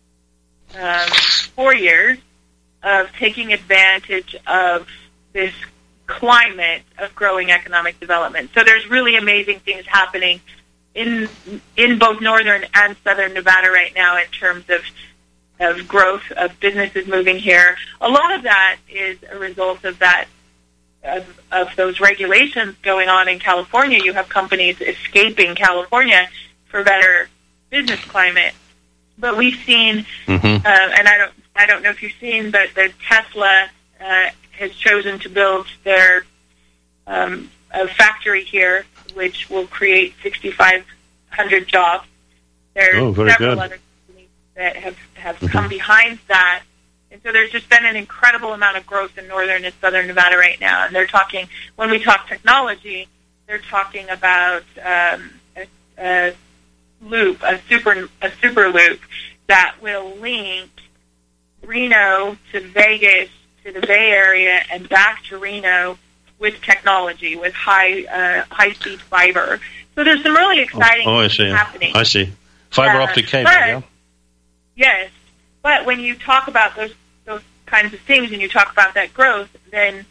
um, four years of taking advantage of this climate of growing economic development. So there's really amazing things happening in in both northern and southern Nevada right now in terms of of growth of businesses moving here. A lot of that is a result of that of, of those regulations going on in California. You have companies escaping California for better business climate. But we've seen, mm-hmm. uh, and I don't I don't know if you've seen, but the Tesla uh, has chosen to build their um, a factory here, which will create sixty-five hundred jobs. There's oh, very several good. other companies that have, have mm-hmm. come behind that. And so there's just been an incredible amount of growth in northern and southern Nevada right now. And they're talking, when we talk technology, they're talking about um, a, a loop, a super, a super loop that will link Reno to Vegas to the Bay Area and back to Reno with technology, with high uh, high speed fiber. So there's some really exciting oh, oh, I things see. happening. I see. Fiber uh, optic cable, but, yeah. Yes, but when you talk about those those kinds of things and you talk about that growth, then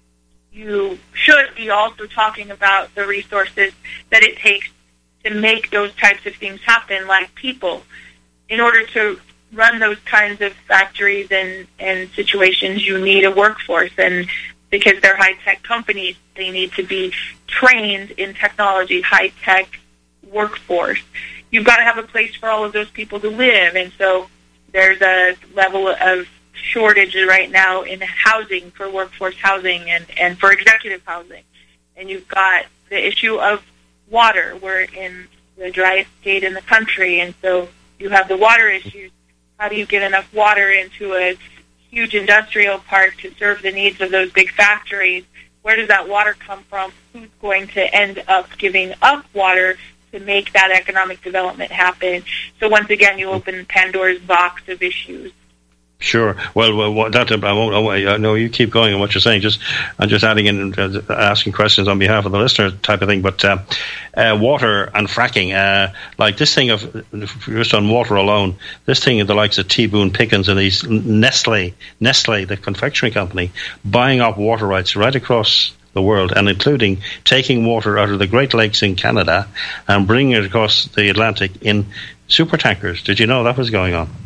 you should be also talking about the resources that it takes to make those types of things happen, like people. In order to run those kinds of factories and, and situations, you need a workforce. And because they're high-tech companies, they need to be trained in technology, high-tech workforce. You've got to have a place for all of those people to live. And so there's a level of shortage right now in housing, for workforce housing and, and for executive housing. And you've got the issue of water. We're in the driest state in the country, and so you have the water issues. How do you get enough water into a huge industrial park to serve the needs of those big factories? Where does that water come from? Who's going to end up giving up water to make that economic development happen? So once again, you open Pandora's box of issues. Sure. Well, well that I won't. I know you keep going on what you're saying. Just I'm just adding in, uh, asking questions on behalf of the listener, type of thing. But uh, uh, water and fracking, uh, like this thing of just on water alone, this thing of the likes of T. Boone Pickens and these Nestle, Nestle, the confectionery company, buying up water rights right across the world, and including taking water out of the Great Lakes in Canada and bringing it across the Atlantic in super tankers. Did you know that was going on?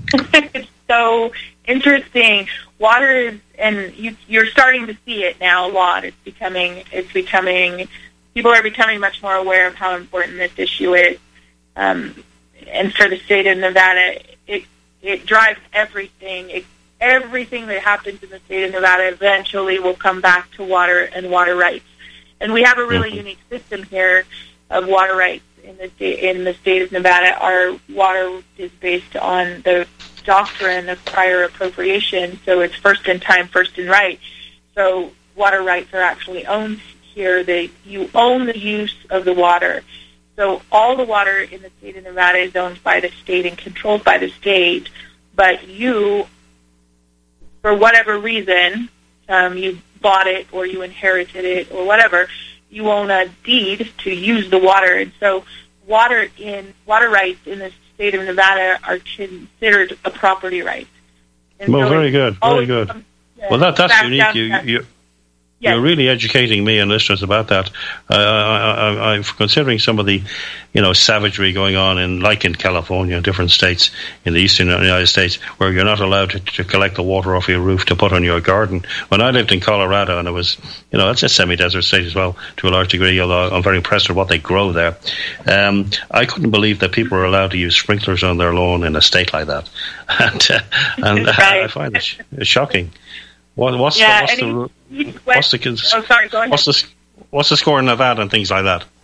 So interesting. Water is, and you, you're starting to see it now a lot. It's becoming, it's becoming, people are becoming much more aware of how important this issue is. Um, and for the state of Nevada, it it drives everything. It, everything that happens in the state of Nevada eventually will come back to water and water rights. And we have a really mm-hmm. unique system here of water rights in the state, in the state of Nevada. Our water is based on the doctrine of prior appropriation, so it's first in time, first in right. So water rights are actually owned here. They, you own the use of the water. So all the water in the state of Nevada is owned by the state and controlled by the state, but you, for whatever reason, um, you bought it or you inherited it or whatever, you own a deed to use the water. And so water in water rights in the state of Nevada are considered a property right. And well, so very good, very good. Comes, uh, well, that, that's unique. You, you, yes. You're really educating me and listeners about that. Uh, I, I, I'm considering some of the, you know, savagery going on in, like in California, different states in the eastern United States, where you're not allowed to, to collect the water off your roof to put on your garden. When I lived in Colorado, and it was, you know, it's a semi-desert state as well, to a large degree, although I'm very impressed with what they grow there. Um, I couldn't believe that people were allowed to use sprinklers on their lawn in a state like that. and uh, and right. I find it sh- shocking. What, what's, yeah, the, what's, the, he, what's the what's the oh sorry go ahead. What's the what's the score in Nevada and things like that?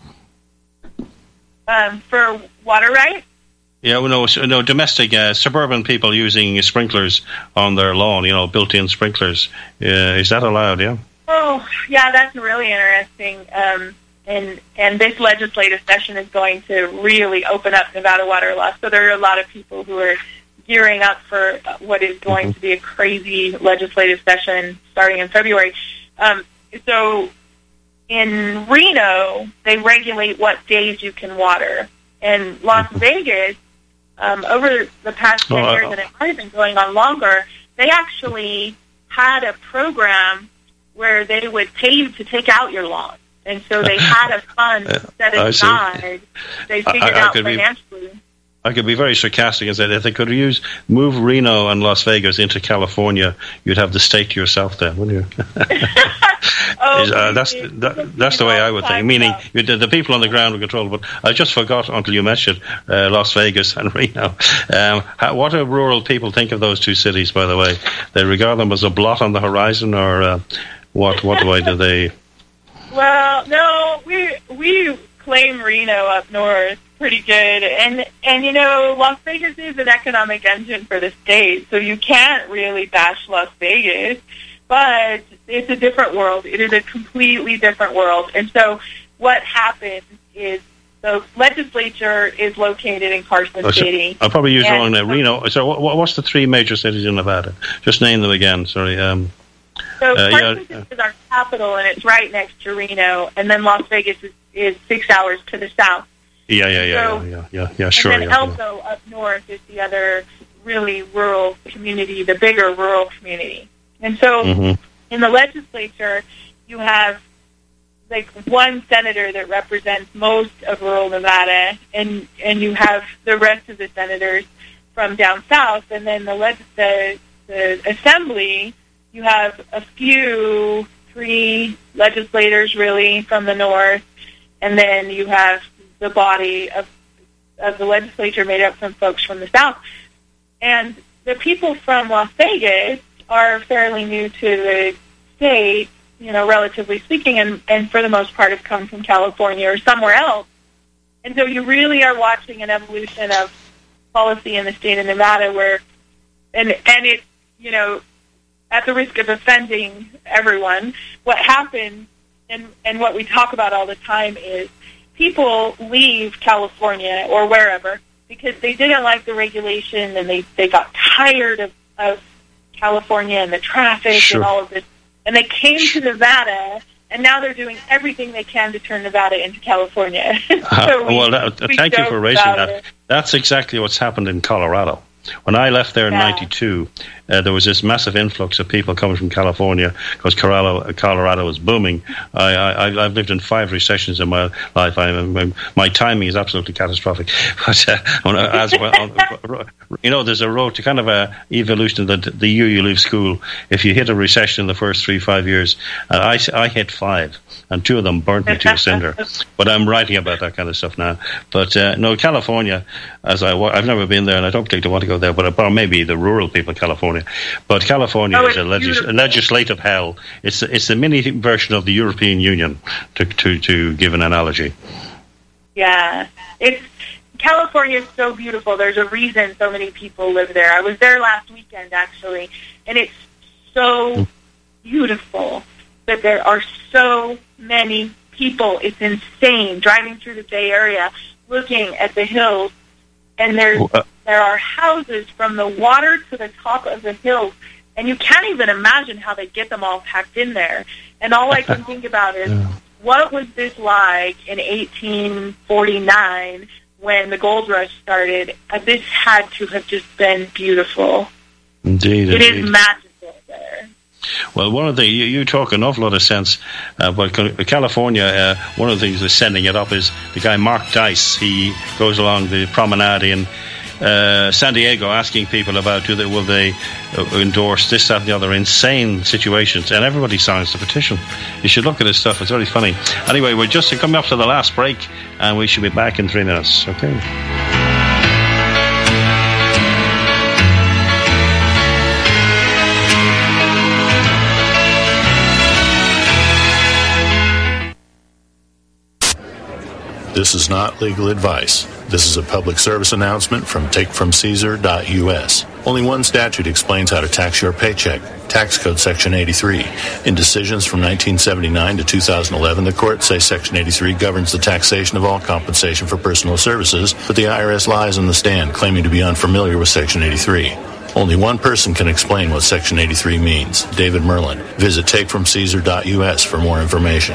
Um, for water rights? Yeah, well, no, no domestic uh, suburban people using sprinklers on their lawn. You know, built-in sprinklers. Uh, is that allowed? Yeah. Oh, yeah, that's really interesting. Um, and and this legislative session is going to really open up Nevada water law. So there are a lot of people who are gearing up for what is going mm-hmm. to be a crazy legislative session starting in February. Um, so in Reno, they regulate what days you can water. In Las mm-hmm. Vegas, um, over the past ten oh, years, uh, and it might have been going on longer, they actually had a program where they would pay you to take out your lawn. And so they had a fund set aside. They figured I, I out financially. Be- I could be very sarcastic and say that if they could use move Reno and Las Vegas into California, you'd have the state to yourself then, wouldn't you? oh, uh, that's that, that's the way I would think. Meaning the, the people on the ground would control. But I just forgot until you mentioned uh, Las Vegas and Reno. Um, how, what do rural people think of those two cities? By the way, they regard them as a blot on the horizon, or uh, what? What way do they? Well, no, we we claim Reno up north pretty good, and and you know, Las Vegas is an economic engine for the state, so you can't really bash Las Vegas, but it's a different world. It is a completely different world. And so what happens is the legislature is located in Carson oh, so City. I'll probably use wrong there. Reno. So what, what's the three major cities in Nevada? Just name them again. Sorry. Um, so uh, Carson yeah, City is our capital, and it's right next to Reno, and then Las Vegas is, is six hours to the south. Yeah, yeah, yeah, so, yeah, yeah, yeah, yeah, sure. And then yeah, Elko yeah. up north is the other really rural community, the bigger rural community. And so mm-hmm. in the legislature, you have like one senator that represents most of rural Nevada, and and you have the rest of the senators from down south, and then the leg- the, the assembly, you have a few, three legislators really from the north, and then you have the body of of the legislature made up from folks from the south. And the people from Las Vegas are fairly new to the state, you know, relatively speaking, and, and for the most part have come from California or somewhere else. And so you really are watching an evolution of policy in the state of Nevada where, and and it, you know, at the risk of offending everyone, what happens and, and what we talk about all the time is people leave California or wherever because they didn't like the regulation and they, they got tired of, of California and the traffic Sure. and all of this. And they came to Nevada, and now they're doing everything they can to turn Nevada into California. so uh, we, well, that, we thank you for raising about that. it. That's exactly what's happened in Colorado. When I left there in Yeah. ninety-two, uh, there was this massive influx of people coming from California because Colorado, Colorado was booming. I, I, I've lived in five recessions in my life. I, my, my timing is absolutely catastrophic. But uh, as well, you know, there's a road to kind of a evolution that the year you leave school. If you hit a recession in the first three, five years, and I, I hit five, and two of them burnt me to a cinder. But I'm writing about that kind of stuff now. But uh, no, California, as I, I've never been there, and I don't particularly want to go there. But or maybe the rural people of California. But California Oh, is a, it's legis- beautiful. a legislative hell. It's it's the mini version of the European Union, to to, to give an analogy. Yeah, it's California is so beautiful. There's a reason so many people live there. I was there last weekend actually, and it's so beautiful that there are so many people. It's insane driving through the Bay Area, looking at the hills, and there's Uh, there are houses from the water to the top of the hills, and you can't even imagine how they get them all packed in there. And all I can think about is, what was this like in eighteen forty-nine when the gold rush started? Uh, this had to have just been beautiful. Indeed, It indeed. is magical there. Well, one of the you, you talk an awful lot of sense. Uh, but California, uh, one of the things that's sending it up is the guy Mark Dice. He goes along the promenade in uh, San Diego, asking people about do they will they uh, endorse this, that, and the other insane situations, and everybody signs the petition. You should look at this stuff; it's very funny. Anyway, we're just coming up to the last break, and we should be back in three minutes. Okay. This is not legal advice. This is a public service announcement from take from caesar dot U S. Only one statute explains how to tax your paycheck. Tax Code Section eighty-three. In decisions from nineteen seventy-nine to two thousand eleven, the courts say Section eighty-three governs the taxation of all compensation for personal services, but the I R S lies on the stand, claiming to be unfamiliar with Section eighty-three. Only one person can explain what Section eighty-three means, David Merlin. Visit take from caesar dot U S for more information.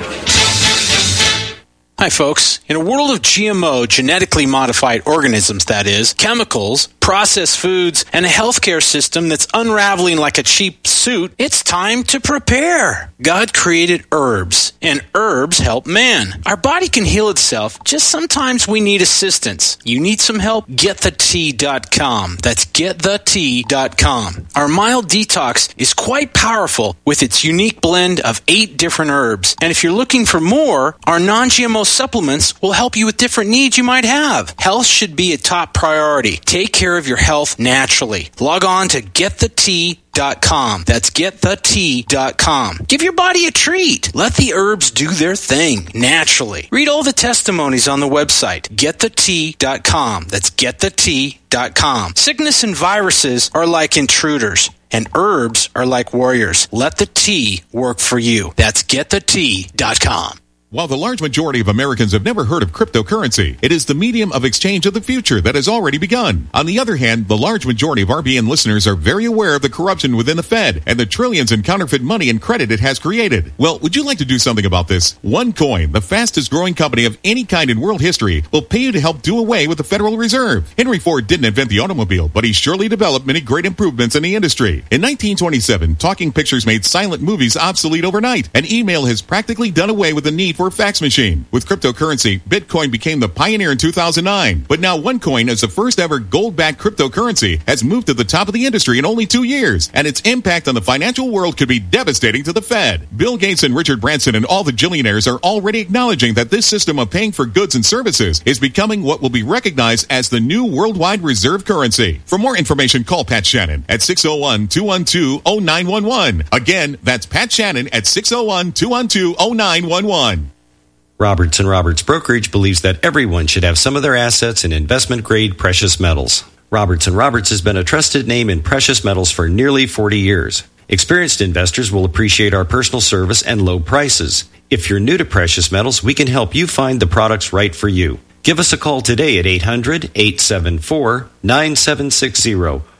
Hi, folks. In a world of G M O, genetically modified organisms, that is, chemicals, processed foods, and a healthcare system that's unraveling like a cheap suit, it's time to prepare. God created herbs, and herbs help man. Our body can heal itself, just sometimes we need assistance. You need some help? get the tea dot com. That's get the tea dot com. Our mild detox is quite powerful with its unique blend of eight different herbs. And if you're looking for more, our non-G M O supplements will help you with different needs you might have. Health should be a top priority. Take care of your health naturally. Log on to get the tea dot com. That's get the tea dot com. Give your body a treat. Let the herbs do their thing naturally. Read all the testimonies on the website, get the tea dot com. That's get the tea dot com. Sickness and viruses are like intruders, and herbs are like warriors. Let the tea work for you. That's get the tea dot com. While the large majority of Americans have never heard of cryptocurrency, it is the medium of exchange of the future that has already begun. On the other hand, the large majority of R B N listeners are very aware of the corruption within the Fed and the trillions in counterfeit money and credit it has created. Well, would you like to do something about this? OneCoin, the fastest growing company of any kind in world history, will pay you to help do away with the Federal Reserve. Henry Ford didn't invent the automobile, but he surely developed many great improvements in the industry. In nineteen twenty-seven, talking pictures made silent movies obsolete overnight, and email has practically done away with the need for a fax machine. With cryptocurrency, Bitcoin became the pioneer in two thousand nine. But now OneCoin, as the first ever gold-backed cryptocurrency, has moved to the top of the industry in only two years, and its impact on the financial world could be devastating to the Fed. Bill Gates and Richard Branson and all the billionaires are already acknowledging that this system of paying for goods and services is becoming what will be recognized as the new worldwide reserve currency. For more information, call Pat Shannon at six oh one, two one two, oh nine one one. Again, that's Pat Shannon at six oh one, two one two, oh nine one one. Roberts and Roberts Brokerage believes that everyone should have some of their assets in investment-grade precious metals. Roberts and Roberts has been a trusted name in precious metals for nearly forty years. Experienced investors will appreciate our personal service and low prices. If you're new to precious metals, we can help you find the products right for you. Give us a call today at eight hundred, eight seven four, nine seven six zero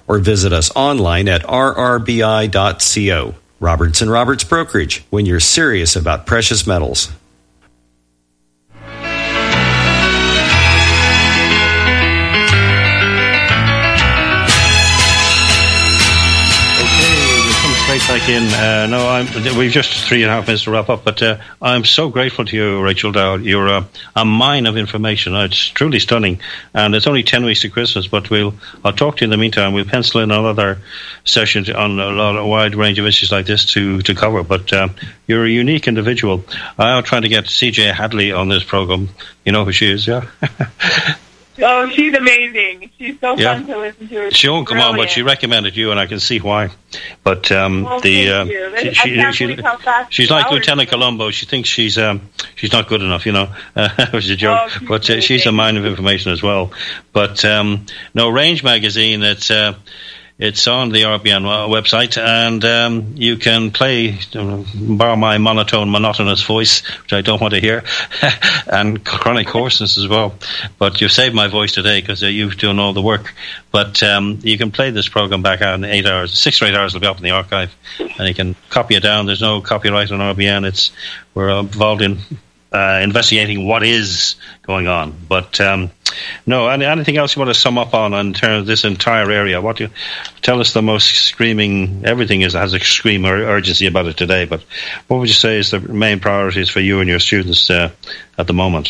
or visit us online at r r b i dot co. Roberts and Roberts Brokerage, when you're serious about precious metals. Back in. Uh, no, I'm, we've just three and a half minutes to wrap up, but uh, I'm so grateful to you, Rachel Dow. You're a, a mine of information. It's truly stunning, and it's only ten weeks to Christmas. But we'll I'll talk to you in the meantime. We'll pencil in another session on a, lot, a wide range of issues like this to to cover. But uh, you're a unique individual. I'm trying to get C J Hadley on this program. You know who she is, yeah? Oh, she's amazing. She's so yeah. fun to listen to. She won't come on, but she recommended you, and I can see why. But um, well, the uh, she, she, she, she's like Lieutenant Columbo. She thinks she's um, she's not good enough, you know, uh, which is a joke. Oh, but uh, she's a mine of information as well. But um, no, Range Magazine. It's uh, it's on the R B N website, and um, you can play, borrow my monotone, monotonous voice, which I don't want to hear, and chronic hoarseness as well. But you've saved my voice today because uh, you've done all the work. But um, you can play this program back out in eight hours, six or eight hours. It'll be up in the archive, and you can copy it down. There's no copyright on R B N. It's we're involved in uh, investigating what is going on. But um, no, any, anything else you want to sum up on in terms of this entire area? What do you tell us? The most screaming, everything is has a scream or urgency about it today. But what would you say is the main priorities for you and your students uh, at the moment?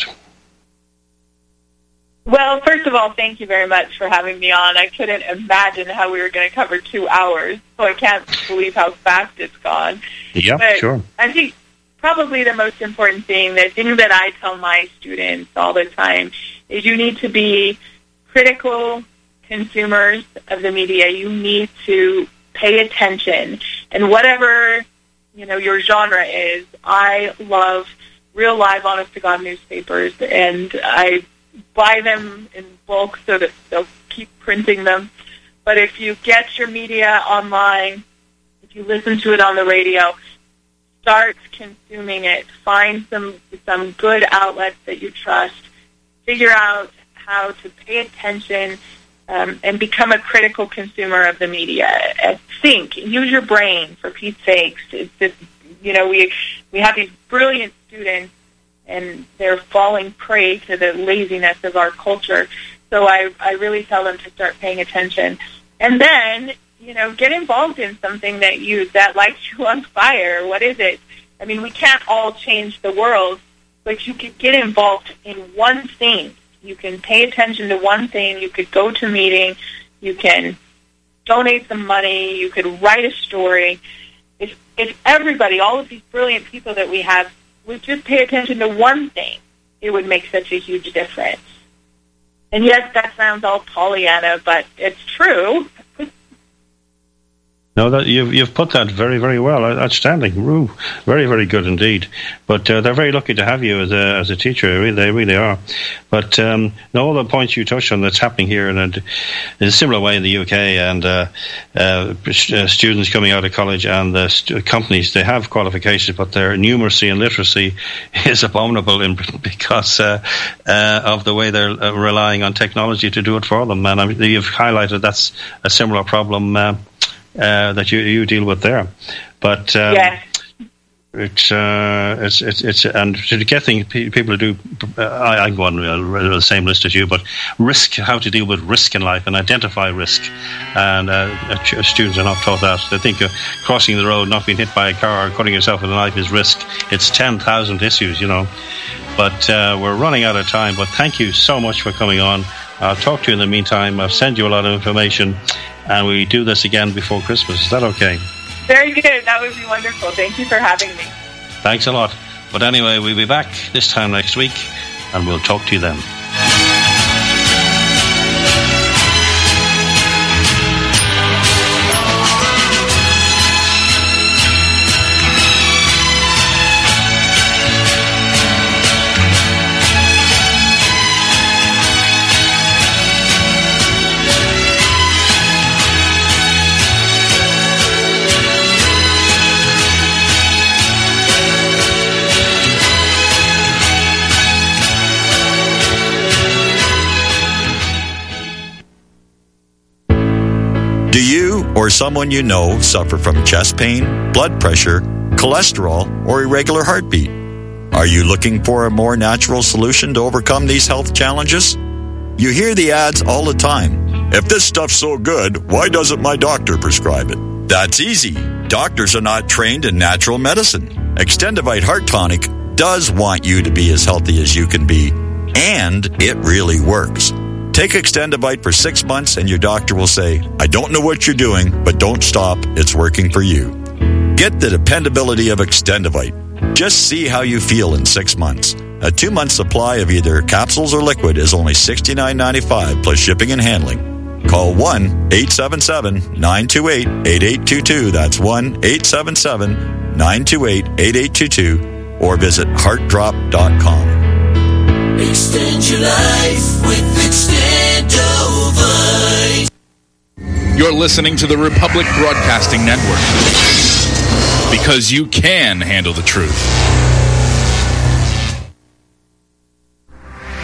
Well, first of all, thank you very much for having me on. I couldn't imagine how we were going to cover two hours, so I can't believe how fast it's gone. Yeah, but sure. I think probably the most important thing, the thing that I tell my students all the time, is you need to be critical consumers of the media. You need to pay attention. And whatever, you know, your genre is, I love real live, honest-to-God newspapers, and I buy them in bulk so that they'll keep printing them. But if you get your media online, if you listen to it on the radio, start consuming it. Find some some good outlets that you trust. Figure out how to pay attention um, and become a critical consumer of the media. Uh, think. Use your brain, for Pete's sakes. It's just, you know, we we have these brilliant students, and they're falling prey to the laziness of our culture. So I, I really tell them to start paying attention. And then, you know, get involved in something that you that lights you on fire. What is it? I mean, we can't all change the world, but you could get involved in one thing. You can pay attention to one thing. You could go to a meeting. You can donate some money. You could write a story. If, if everybody, all of these brilliant people that we have, would just pay attention to one thing, it would make such a huge difference. And yes, that sounds all Pollyanna, but it's true. No, that you've you've put that very, very well. Outstanding, Ooh, very, very good indeed. But uh, they're very lucky to have you as a as a teacher. They really are. But um, all the points you touched on that's happening here in a, in a similar way in the U K, and uh, uh, students coming out of college and the st- companies, they have qualifications, but their numeracy and literacy is abominable in, because uh, uh, of the way they're uh, relying on technology to do it for them. And I mean, you've highlighted that's a similar problem. Uh, Uh, that you you deal with there, but um, yeah. it's, uh, it's it's it's and to get things, people to do. Uh, I, I go on uh, the same list as you, but risk, how to deal with risk in life and identify risk, and uh, students are not taught that. They think uh, crossing the road, not being hit by a car, or cutting yourself with a knife is risk. It's ten thousand issues, you know. But uh, we're running out of time. But thank you so much for coming on. I'll talk to you in the meantime. I'll send you a lot of information. And we do this again before Christmas. Is that okay? Very good. That would be wonderful. Thank you for having me. Thanks a lot. But anyway, we'll be back this time next week, and we'll talk to you then. or someone you know suffer from chest pain, blood pressure, cholesterol, or irregular heartbeat? Are you looking for a more natural solution to overcome these health challenges? You hear the ads all the time. If this stuff's so good, why doesn't my doctor prescribe it? That's easy. Doctors are not trained in natural medicine. Extendivite Heart Tonic does want you to be as healthy as you can be, and it really works. Take Extendivite for six months and your doctor will say, I don't know what you're doing, but don't stop. It's working for you. Get the dependability of Extendivite. Just see how you feel in six months. A two-month supply of either capsules or liquid is only sixty-nine ninety-five plus shipping and handling. Call one eight seven seven, nine two eight, eight eight two two. That's one eight seven seven, nine two eight, eight eight two two or visit heart drop dot com. Extend your life with Extendovite. You're listening to the Republic Broadcasting Network, because you can handle the truth.